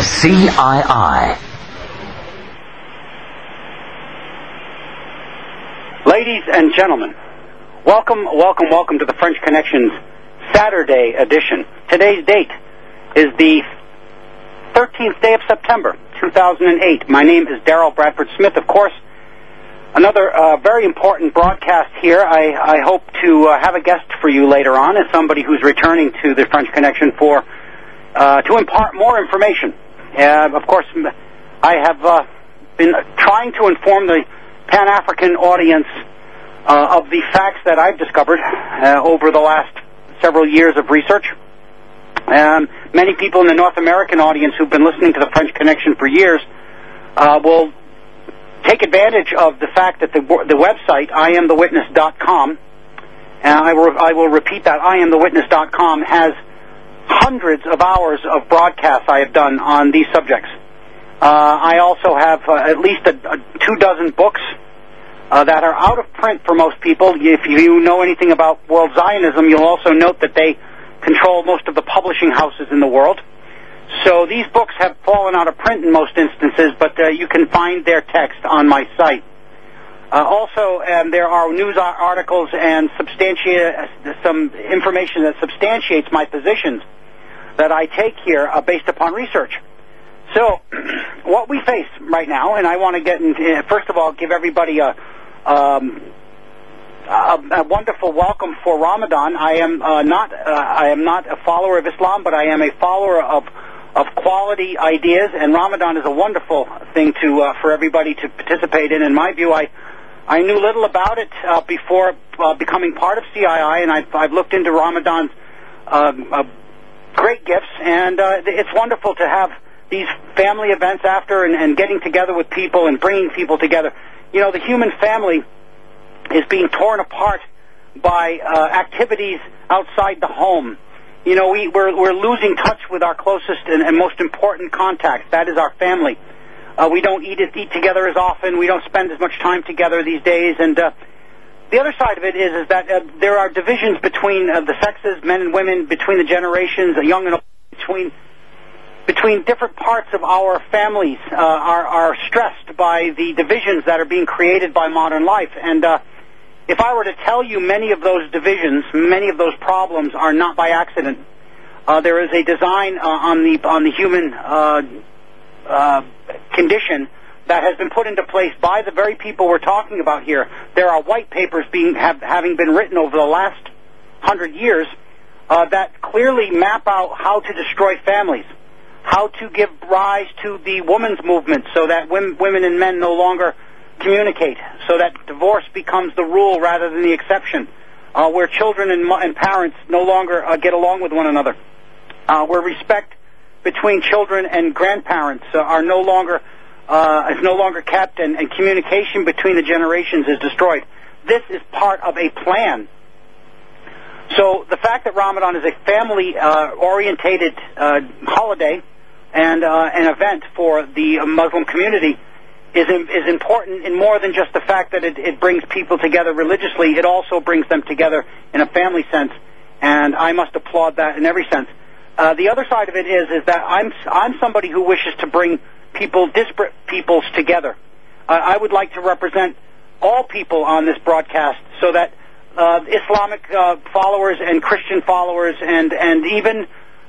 CII. Ladies and gentlemen, welcome to the French Connection's Saturday edition. Today's date is the 13th day of September, 2008. My name is Darrell Bradford Smith, of course. Another very important broadcast here. I hope to have a guest for you later on as somebody who's returning to the French Connection to impart more information. Of course, I have been trying to inform the Pan-African audience of the facts that I've discovered over the last several years of research. Many people in the North American audience who've been listening to the French Connection for years will take advantage of the fact that the website, IamTheWitness.com, and I will repeat that, IamTheWitness.com, has hundreds of hours of broadcasts I have done on these subjects. I also have at least 24 books that are out of print for most people. If you know anything about World Zionism, you'll also note that they control most of the publishing houses in the world. So these books have fallen out of print in most instances, but you can find their text on my site. Also, there are news articles and some information that substantiates my positions that I take here based upon research. So, what we face right now, and I want to get into, first of all, give everybody a wonderful welcome for Ramadan. I am not a follower of Islam, but I am a follower of quality ideas, and Ramadan is a wonderful thing for everybody to participate in. In my view, I knew little about it before becoming part of CII, and I've looked into Ramadan's great gifts, and it's wonderful to have these family events after and getting together with people and bringing people together. You know, the human family is being torn apart by activities outside the home. You know, we're losing touch with our closest and most important contacts. That is our family. We don't eat together as often. We don't spend as much time together these days. And the other side of it is that there are divisions between the sexes, men and women, between the generations, young and old, between different parts of our families are stressed by the divisions that are being created by modern life. And if I were to tell you many of those divisions, many of those problems are not by accident. There is a design on the human condition that has been put into place by the very people we're talking about here. There are white papers having been written over the last 100 years that clearly map out how to destroy families, how to give rise to the women's movement so that women and men no longer communicate, so that divorce becomes the rule rather than the exception, where children and parents no longer get along with one another, where respect between children and grandparents is no longer kept, and communication between the generations is destroyed. This is part of a plan. So the fact that Ramadan is a family-orientated holiday and an event for the Muslim community is important in more than just the fact that it brings people together religiously. It also brings them together in a family sense, and I must applaud that in every sense. The other side of it is that I'm somebody who wishes to bring disparate peoples together. I would like to represent all people on this broadcast so that Islamic followers and Christian followers and even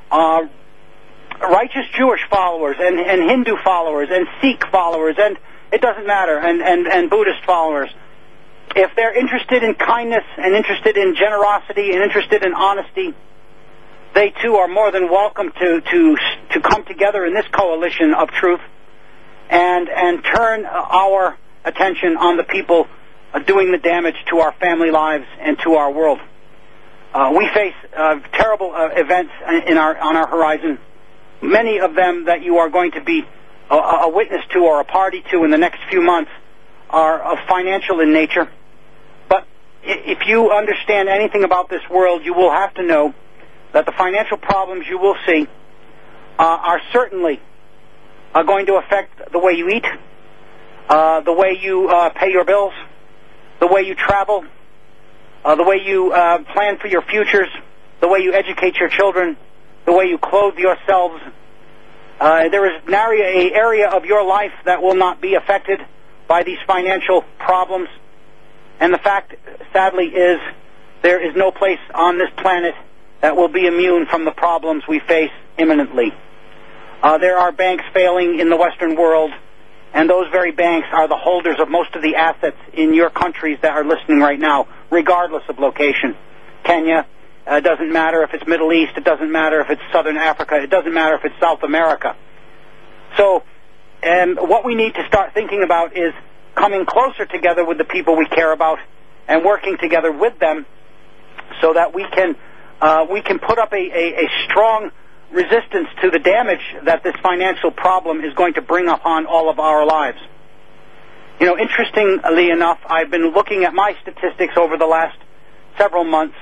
righteous Jewish followers and Hindu followers and Sikh followers, and it doesn't matter, and Buddhist followers, if they're interested in kindness and interested in generosity and interested in honesty, they too are more than welcome to come together in this coalition of truth and turn our attention on the people doing the damage to our family lives and to our world. We face terrible events on our horizon, many of them that you are going to be a witness to or a party to in the next few months are of financial in nature. But if you understand anything about this world, you will have to know that the financial problems you will see are certainly going to affect the way you eat, the way you pay your bills, the way you travel, the way you plan for your futures, the way you educate your children, the way you clothe yourselves, There is an area of your life that will not be affected by these financial problems. And the fact, sadly, is there is no place on this planet that will be immune from the problems we face imminently. There are banks failing in the Western world, and those very banks are the holders of most of the assets in your countries that are listening right now, regardless of location. Kenya, it doesn't matter if it's Middle East, it doesn't matter if it's Southern Africa, it doesn't matter if it's South America. So, what we need to start thinking about is coming closer together with the people we care about and working together with them so that we can put up a strong resistance to the damage that this financial problem is going to bring upon all of our lives. You know, interestingly enough, I've been looking at my statistics over the last several months.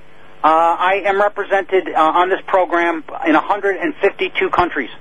I am represented on this program in 152 countries.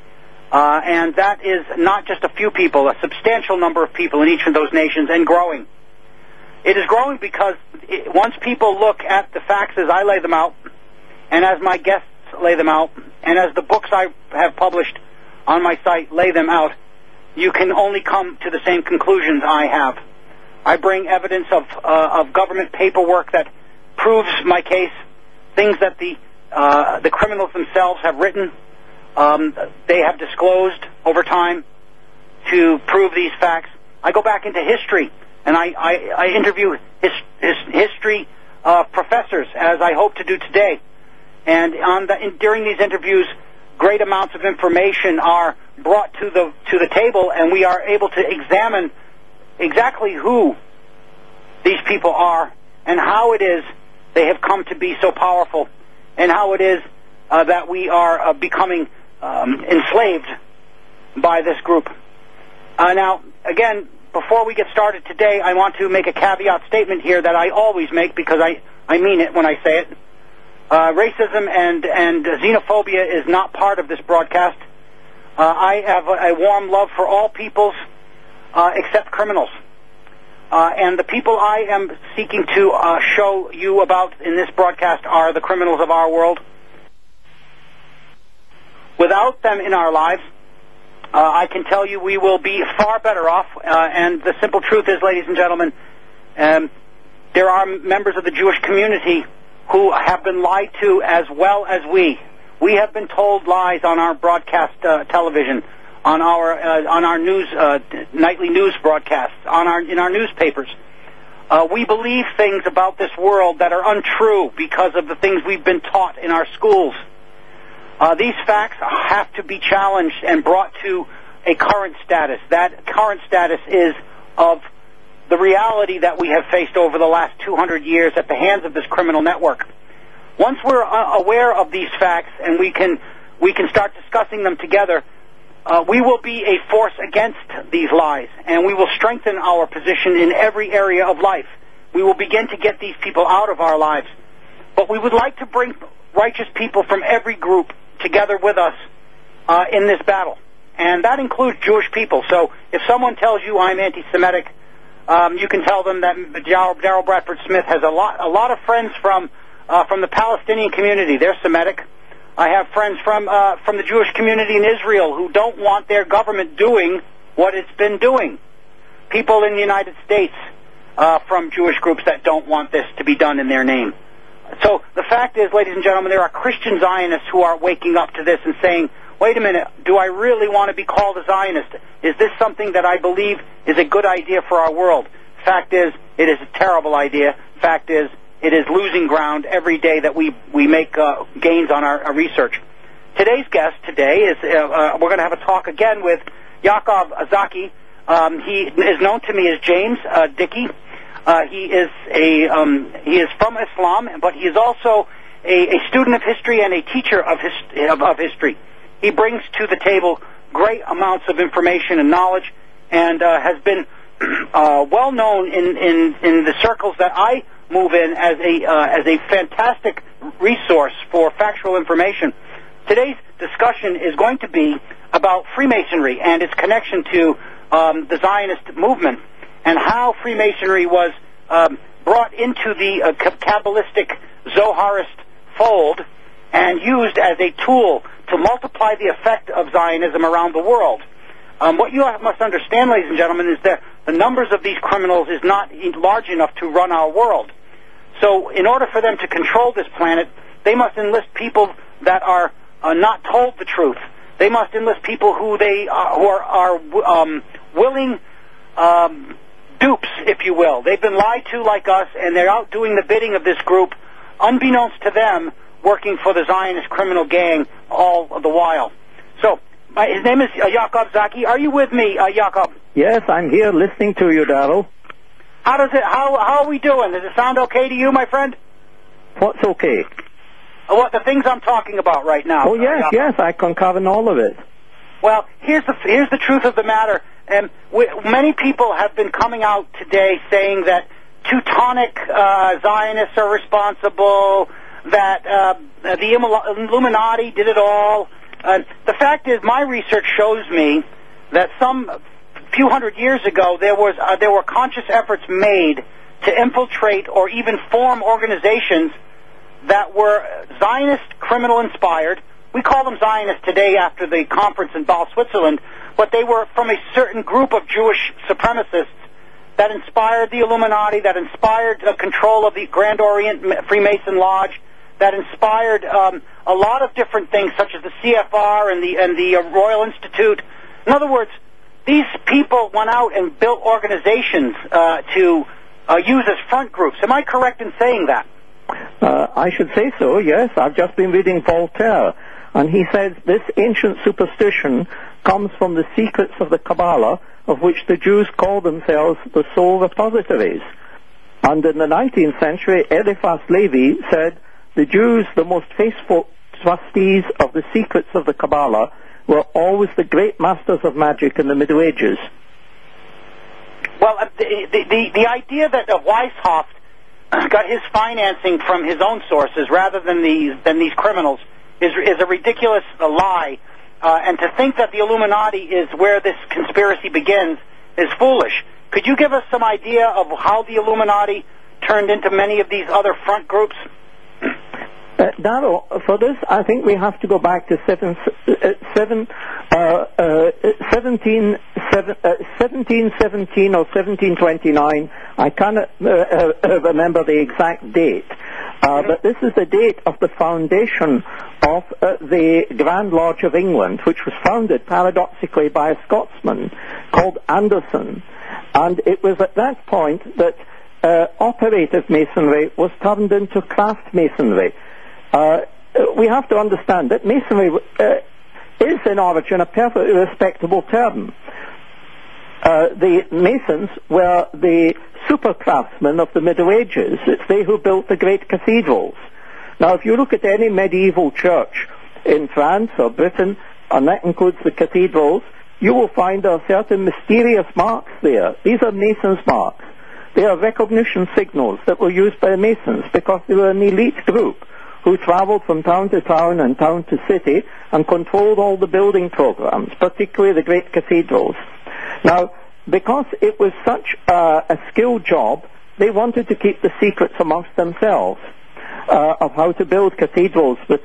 And that is not just a few people, a substantial number of people in each of those nations, and growing. It is growing because once people look at the facts as I lay them out, and as my guests lay them out, and as the books I have published on my site lay them out, you can only come to the same conclusions I have. I bring evidence of government paperwork that proves my case, things that the criminals themselves have written. They have disclosed over time to prove these facts. I go back into history, and I interview history professors, as I hope to do today. And during these interviews, great amounts of information are brought to the table, and we are able to examine exactly who these people are and how it is they have come to be so powerful, and how it is that we are becoming enslaved by this group. Now, again, before we get started today, I want to make a caveat statement here that I always make because I mean it when I say it. Racism and xenophobia is not part of this broadcast. I have a warm love for all peoples except criminals. And the people I am seeking to show you about in this broadcast are the criminals of our world. Without them in our lives, I can tell you we will be far better off. And the simple truth is, ladies and gentlemen, there are members of the Jewish community who have been lied to as well as we. We have been told lies on our broadcast television, on our news nightly news broadcasts, in our newspapers. We believe things about this world that are untrue because of the things we've been taught in our schools. These facts have to be challenged and brought to a current status. That current status is of the reality that we have faced over the last 200 years at the hands of this criminal network. Once we're aware of these facts and we can start discussing them together, we will be a force against these lies, and we will strengthen our position in every area of life. We will begin to get these people out of our lives. But we would like to bring righteous people from every group together with us in this battle. And that includes Jewish people. So if someone tells you I'm anti-Semitic, you can tell them that Daryl Bradford Smith has a lot of friends from the Palestinian community. They're Semitic. I have friends from the Jewish community in Israel who don't want their government doing what it's been doing. People in the United States from Jewish groups that don't want this to be done in their name. So the fact is, ladies and gentlemen, there are Christian Zionists who are waking up to this and saying, wait a minute, do I really want to be called a Zionist? Is this something that I believe is a good idea for our world? Fact is, it is a terrible idea. Fact is, it is losing ground every day that we make gains on our research. Today's guest today is, we're going to have a talk again with Yaakov Zaki. He is known to me as James Dickey. He is from Islam, but he is also a student of history and a teacher of history. He brings to the table great amounts of information and knowledge, and has been well known in the circles that I move in as a fantastic resource for factual information. Today's discussion is going to be about Freemasonry and its connection to the Zionist movement, and how Freemasonry was brought into the Kabbalistic Zoharist fold, and used as a tool to multiply the effect of Zionism around the world. What you must understand, ladies and gentlemen, is that the numbers of these criminals is not large enough to run our world. So in order for them to control this planet, they must enlist people that are not told the truth. They must enlist people who are willing dupes, if you will. They've been lied to like us, and they're out doing the bidding of this group, unbeknownst to them, working for the Zionist criminal gang all the while. So, his name is Yaakov Zaki. Are you with me, Yaakov? Yes, I'm here listening to you, Darrell. How are we doing? Does it sound okay to you, my friend? What's okay? What the things I'm talking about right now. Oh yes, yes, I concur in all of it. Well, here's the truth of the matter. And many people have been coming out today saying that Teutonic Zionists are responsible, that the Illuminati did it all. The fact is, my research shows me that some few hundred years ago there were conscious efforts made to infiltrate or even form organizations that were Zionist criminal inspired. We call them Zionists today after the conference in Basel, Switzerland, but they were from a certain group of Jewish supremacists that inspired the Illuminati, that inspired control of the Grand Orient Freemason Lodge, that inspired a lot of different things, such as the CFR and the Royal Institute. In other words, these people went out and built organizations to use as front groups. Am I correct in saying that? I should say so, yes. I've just been reading Voltaire, and he says this ancient superstition comes from the secrets of the Kabbalah, of which the Jews call themselves the sole repositories. And in the 19th century, Eliphas Levi said, the Jews, the most faithful trustees of the secrets of the Kabbalah, were always the great masters of magic in the Middle Ages. Well, the idea that Weishaupt got his financing from his own sources rather than these criminals is a ridiculous lie. And to think that the Illuminati is where this conspiracy begins is foolish. Could you give us some idea of how the Illuminati turned into many of these other front groups? Darrell, for this, I think we have to go back to 1717 or 1729. I cannot remember the exact date. But this is the date of the foundation of the Grand Lodge of England, which was founded, paradoxically, by a Scotsman called Anderson. And it was at that point that operative masonry was turned into craft masonry. We have to understand that masonry is in origin a perfectly respectable term. The Masons were the super craftsmen of the Middle Ages. It's they who built the great cathedrals. Now, if you look at any medieval church in France or Britain, and that includes the cathedrals, you will find there are certain mysterious marks there. These are Masons' marks. They are recognition signals that were used by Masons because they were an elite group who traveled from town to town and town to city and controlled all the building programs, particularly the great cathedrals. Now, because it was such a skilled job, they wanted to keep the secrets amongst themselves of how to build cathedrals with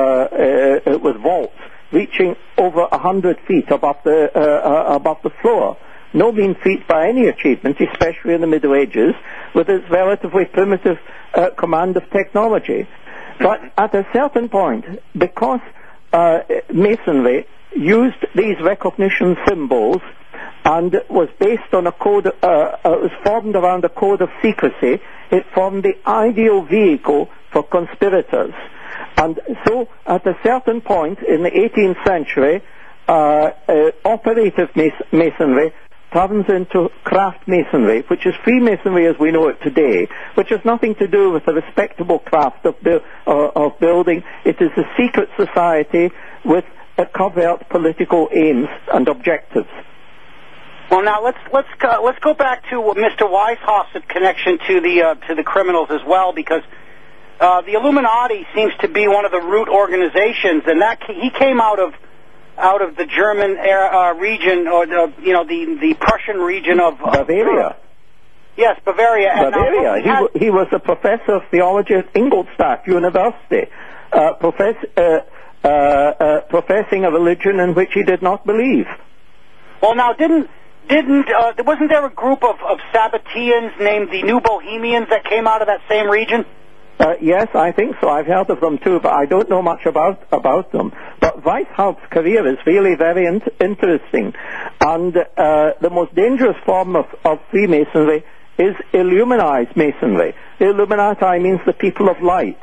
vaults reaching over 100 feet above the floor. No mean feat by any achievement, especially in the Middle Ages, with its relatively primitive command of technology. But at a certain point, because Masonry used these recognition symbols and was based on a code, it was formed around a code of secrecy, it formed the ideal vehicle for conspirators. And so, at a certain point in the 18th century, operative Masonry turns into craft masonry, which is Freemasonry as we know it today, which has nothing to do with the respectable craft of building. It is a secret society with covert political aims and objectives. Well, now let's go back to Mr. Weishaupt's connection to the criminals as well, because the Illuminati seems to be one of the root organizations, and that he came out of the German region, or the Prussian region of Bavaria. Yes, Bavaria. And Bavaria. He was a professor of theology at Ingolstadt University, professing a religion in which he did not believe. Well, now, wasn't there a group of Sabbateans named the New Bohemians that came out of that same region? Yes, I think so. I've heard of them too, but I don't know much about them. But Weishaupt's career is really very interesting. And the most dangerous form of Freemasonry is Illuminized Masonry. Illuminati means the people of light.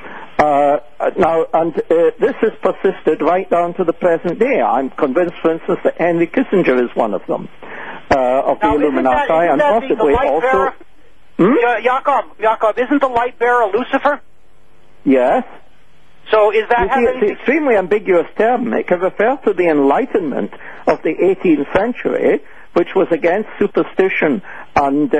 This has persisted right down to the present day. I'm convinced, for instance, that Henry Kissinger is one of them, of the Illuminati, and possibly also... Jacob, isn't the light bearer Lucifer? Yes. So is that... It's an extremely ambiguous term. It can refer to the Enlightenment of the 18th century, which was against superstition and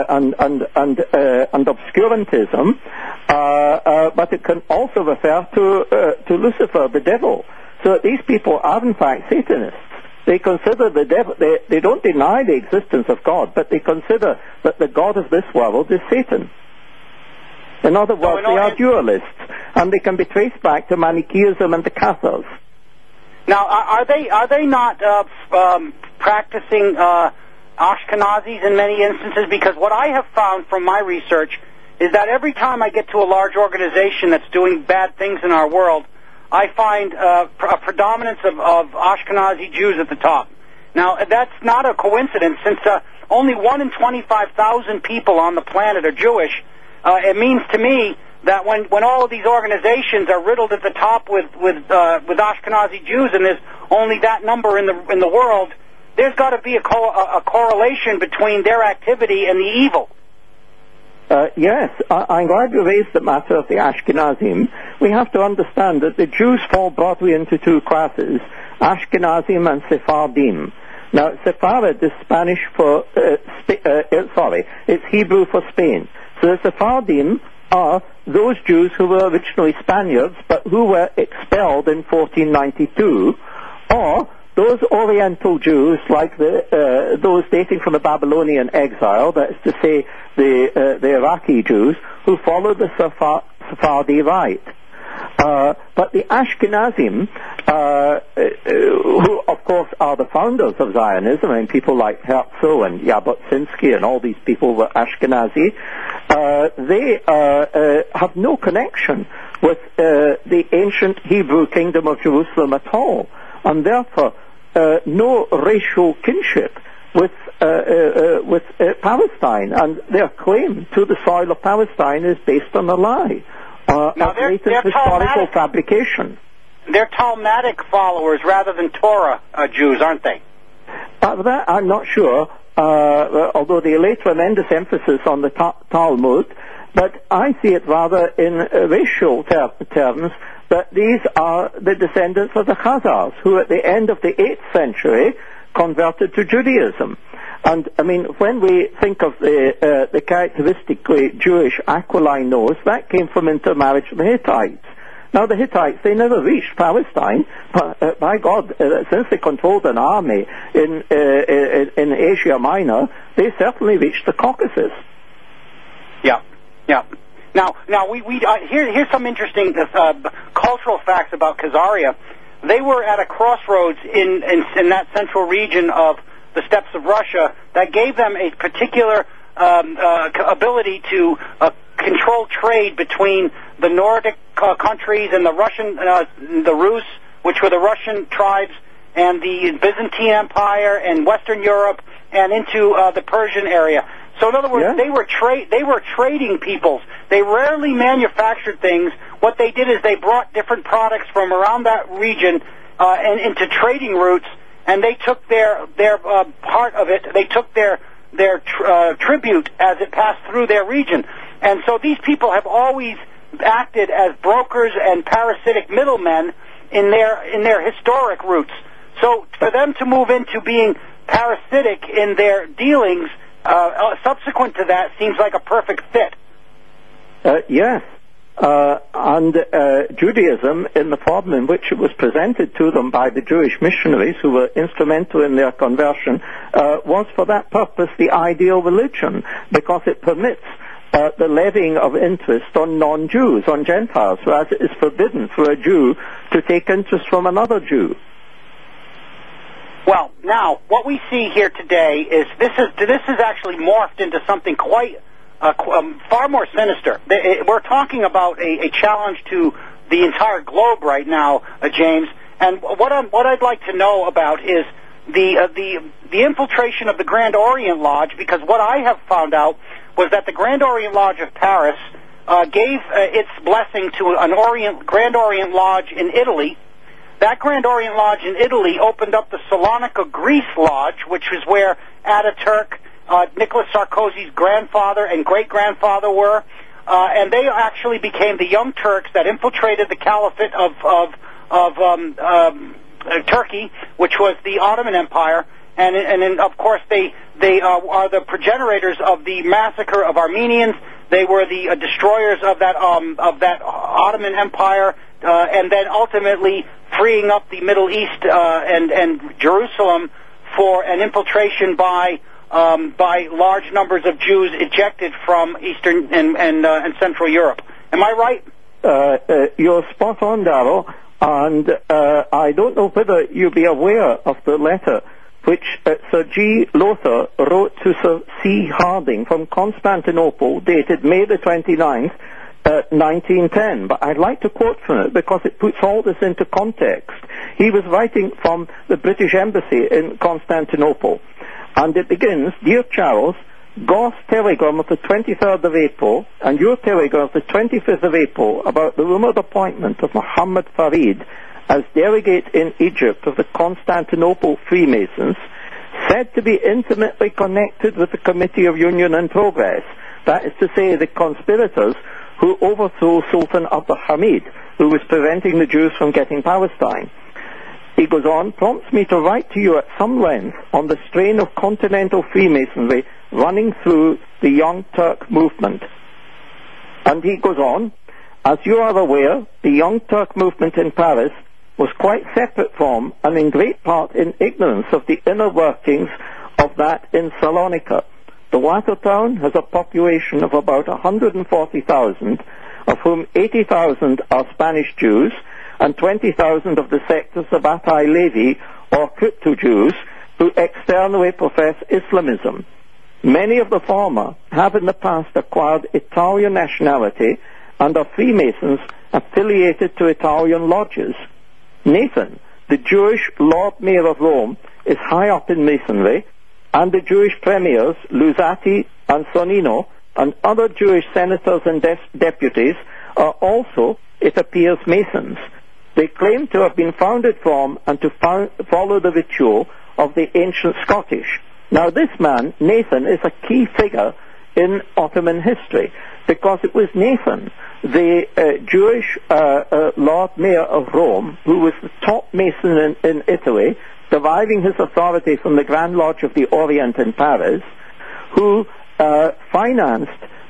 obscurantism, but it can also refer to Lucifer, the devil. So these people are in fact Satanists. They consider the devil, they don't deny the existence of God, but they consider that the God of this world is Satan. In other words, they are dualists, and they can be traced back to Manichaeism and the Cathars. Now, are they not practicing Ashkenazis in many instances? Because what I have found from my research is that every time I get to a large organization that's doing bad things in our world, I find a predominance of Ashkenazi Jews at the top. Now, that's not a coincidence, since only 1 in 25,000 people on the planet are Jewish. It means to me that when all of these organizations are riddled at the top with Ashkenazi Jews, and there's only that number in the world, there's got to be a correlation between their activity and the evil. Yes, I'm glad you raised the matter of the Ashkenazim. We have to understand that the Jews fall broadly into two classes, Ashkenazim and Sephardim. Now, Sepharad is Spanish for, it's Hebrew for Spain. So the Sephardim are those Jews who were originally Spaniards, but who were expelled in 1492, or those Oriental Jews, like those dating from the Babylonian exile, that is to say, the Iraqi Jews, who followed the Sephardi rite. But the Ashkenazim, who of course are the founders of Zionism, I mean, people like Herzl and Jabotinsky and all these people were Ashkenazi, they have no connection with the ancient Hebrew kingdom of Jerusalem at all, and therefore no racial kinship with Palestine, and their claim to the soil of Palestine is based on a lie. They're historical fabrication. They're Talmudic followers rather than Torah Jews, aren't they? That I'm not sure, although they lay tremendous emphasis on the Talmud, but I see it rather in racial terms, that these are the descendants of the Khazars, who at the end of the 8th century converted to Judaism. And, I mean, when we think of the characteristically Jewish aquiline nose, that came from intermarriage with the Hittites. Now, the Hittites, they never reached Palestine, but by God, since they controlled an army in Asia Minor, they certainly reached the Caucasus. Yeah. Now here's some interesting cultural facts about Khazaria. They were at a crossroads in that central region of the steppes of Russia that gave them a particular ability to control trade between the Nordic countries and the Russian, the Rus, which were the Russian tribes, and the Byzantine Empire and Western Europe, and into the Persian area. So in other words, they were trading peoples. They rarely manufactured things. What they did is they brought different products from around that region and into trading routes, and they took their part of it. They took their tribute as it passed through their region. And so these people have always acted as brokers and parasitic middlemen in their historic roots. So for them to move into being parasitic in their dealings subsequent to that seems like a perfect fit. Yes. and Judaism, in the form in which it was presented to them by the Jewish missionaries who were instrumental in their conversion, was for that purpose the ideal religion, because it permits the levying of interest on non-Jews, on Gentiles, whereas it is forbidden for a Jew to take interest from another Jew. Well, now, what we see here today is this is actually morphed into something quite far more sinister. We're talking about a challenge to the entire globe right now, James. And what I'd like to know about is the infiltration of the Grand Orient Lodge, because what I have found out was that the Grand Orient Lodge of Paris gave its blessing to an Grand Orient Lodge in Italy. That Grand Orient Lodge in Italy opened up the Salonika, Greece Lodge, which is where Ataturk, Nicolas Sarkozy's grandfather and great-grandfather were, and they actually became the Young Turks that infiltrated the Caliphate of Turkey, which was the Ottoman Empire, and of course they are the progenitors of the massacre of Armenians. They were the destroyers of that Ottoman Empire, and then ultimately freeing up the Middle East and Jerusalem for an infiltration by large numbers of Jews ejected from Eastern and Central Europe. Am I right? You're spot on, Darrell, and I don't know whether you'll be aware of the letter which Sir G. Lothar wrote to Sir C. Harding from Constantinople, dated May the 29th, 1910, but I'd like to quote from it because it puts all this into context. He was writing from the British Embassy in Constantinople, and it begins, "Dear Charles, Gore's telegram of the 23rd of April and your telegram of the 25th of April about the rumoured appointment of Muhammad Farid as delegate in Egypt of the Constantinople Freemasons, said to be intimately connected with the Committee of Union and Progress, that is to say, the conspirators who overthrew Sultan Abdul Hamid, who was preventing the Jews from getting Palestine." He goes on, "prompts me to write to you at some length on the strain of continental Freemasonry running through the Young Turk movement." And he goes on, "As you are aware, the Young Turk movement in Paris was quite separate from and in great part in ignorance of the inner workings of that in Salonika. The latter town has a population of about 140,000, of whom 80,000 are Spanish Jews, and 20,000 of the sect of Sabbatai Levi, or crypto-Jews, who externally profess Islamism. Many of the former have in the past acquired Italian nationality and are Freemasons affiliated to Italian lodges. Nathan, the Jewish Lord Mayor of Rome, is high up in Masonry, and the Jewish premiers, Luzzati and Sonnino, and other Jewish senators and deputies are also, it appears, Masons. They claim to have been founded from and to follow the ritual of the ancient Scottish." Now this man, Nathan, is a key figure in Ottoman history, because it was Nathan, the Jewish Lord Mayor of Rome, who was the top Mason in Italy, deriving his authority from the Grand Lodge of the Orient in Paris, who financed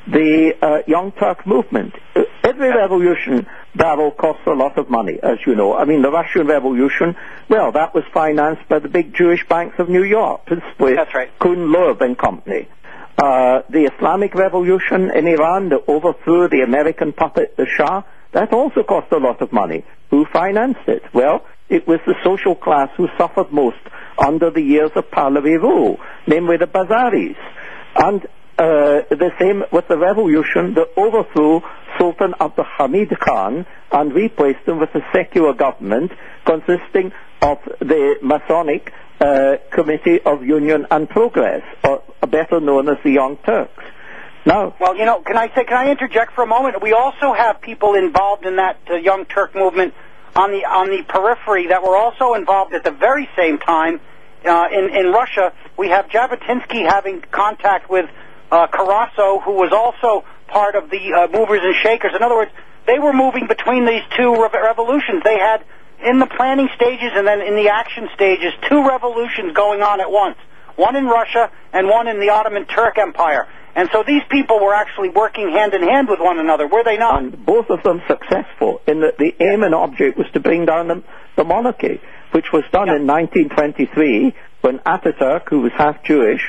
the Young Turk movement. Every revolution, Darrell, costs a lot of money, as you know. I mean, the Russian Revolution, well, that was financed by the big Jewish banks of New York, principally Kuhn, Loeb and Company. The Islamic Revolution in Iran that overthrew the American puppet, the Shah, that also cost a lot of money. Who financed it? Well, it was the social class who suffered most under the years of Pahlavi rule, namely the Bazaris. And the same with the revolution that overthrew Sultan Abdul Hamid Khan and replaced him with a secular government consisting of the Masonic Committee of Union and Progress, or better known as the Young Turks. Now, well, you know, can I interject for a moment? We also have people involved in that Young Turk movement on the periphery that were also involved at the very same time in Russia. We have Jabotinsky having contact with Karaso, who was also part of the movers and shakers. In other words, they were moving between these two revolutions. They had, in the planning stages and then in the action stages, two revolutions going on at once. One in Russia and one in the Ottoman Turk Empire. And so these people were actually working hand in hand with one another, were they not? And both of them successful in that the aim and object was to bring down the monarchy, which was done in 1923 when Ataturk, who was half Jewish,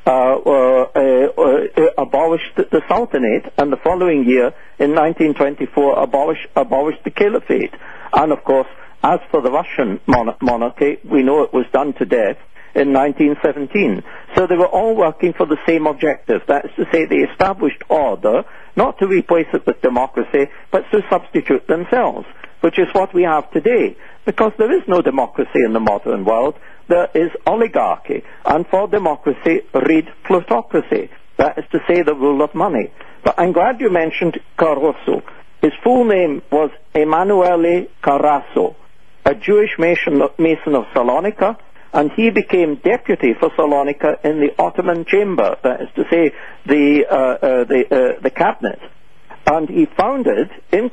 abolished the Sultanate, and the following year, in 1924, abolished the Caliphate. And of course, as for the Russian monarchy, we know it was done to death in 1917. So they were all working for the same objective. That is to say, they established order, not to replace it with democracy, but to substitute themselves, which is what we have today. Because there is no democracy in the modern world, there is oligarchy. And for democracy, read plutocracy. That is to say, the rule of money. But I'm glad you mentioned Caruso. His full name was Emanuele Carasso, a Jewish mason of Salonika, and he became deputy for Salonika in the Ottoman Chamber, that is to say, the cabinet. And he founded in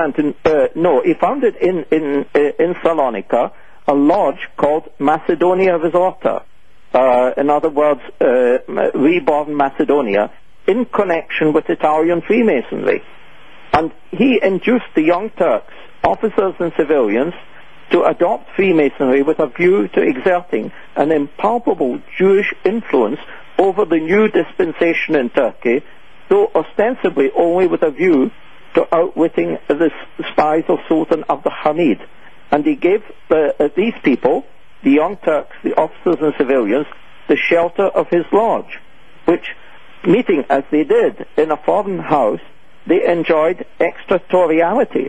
Salonika a lodge called Macedonia Resorta. In other words, reborn Macedonia, in connection with Italian Freemasonry. And he induced the Young Turks, officers and civilians, to adopt Freemasonry with a view to exerting an impalpable Jewish influence over the new dispensation in Turkey, though ostensibly only with a view to outwitting the spies of Sultan Abdul Hamid. And he gave these people, the Young Turks, the officers and civilians, the shelter of his lodge, which, meeting as they did in a foreign house, they enjoyed extraterritorial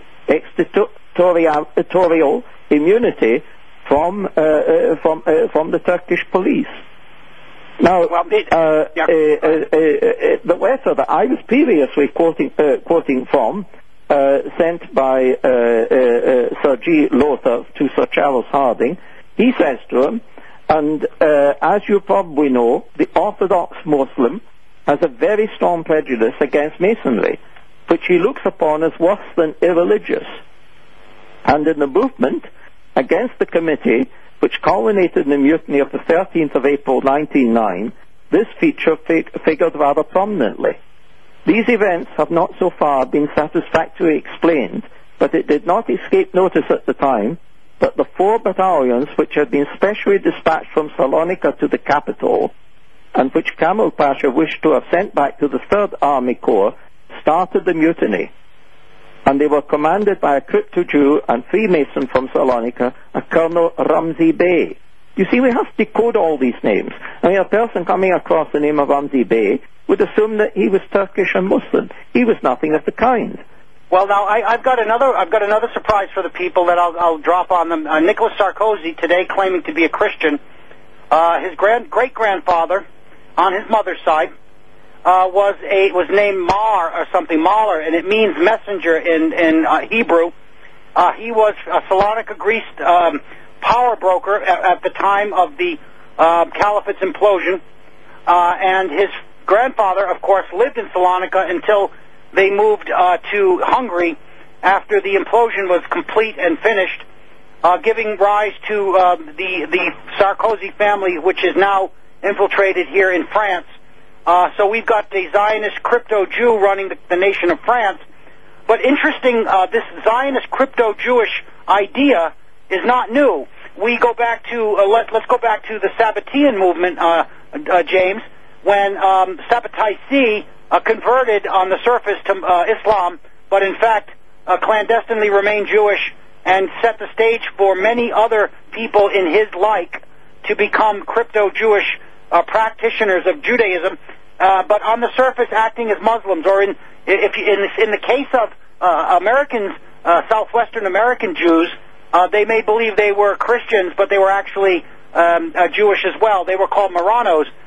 immunity from the Turkish police. Now, the letter that I was previously quoting from, sent by Sir G. Lothar to Sir Charles Harding, he says to him, and as you probably know, the Orthodox Muslim has a very strong prejudice against Masonry, which he looks upon as worse than irreligious. And in the movement against the committee, which culminated in the mutiny of the 13th of April 1909, this feature figured rather prominently. These events have not so far been satisfactorily explained, but it did not escape notice at the time that the 4 battalions which had been specially dispatched from Salonika to the capital, and which Kamil Pasha wished to have sent back to the 3rd Army Corps, started the mutiny. And they were commanded by a crypto-Jew and Freemason from Salonika, a Colonel Ramzi Bey. You see, we have to decode all these names. I mean, a person coming across the name of Ramzi Bey would assume that he was Turkish and Muslim. He was nothing of the kind. Well, now I've got another surprise for the people that I'll drop on them. Nicolas Sarkozy today claiming to be a Christian. His great-grandfather on his mother's side was named Mar or something, Mahler, and it means messenger in Hebrew. He was a Salonika, Greece power broker at the time of the Caliphate's implosion, and his grandfather, of course, lived in Salonika until they moved to Hungary after the implosion was complete and finished, giving rise to the Sarkozy family, which is now infiltrated here in France. So we've got the Zionist crypto-Jew running the nation of France. But interesting, this Zionist crypto-Jewish idea is not new. We go back to, let's go back to the Sabbatean movement, James, when Sabbatai converted on the surface to Islam, but in fact clandestinely remained Jewish and set the stage for many other people in his like to become crypto-Jewish practitioners of Judaism, but on the surface acting as Muslims, or in the case of Americans, southwestern American Jews, they may believe they were Christians, but they were actually Jewish as well. They were called Marranos.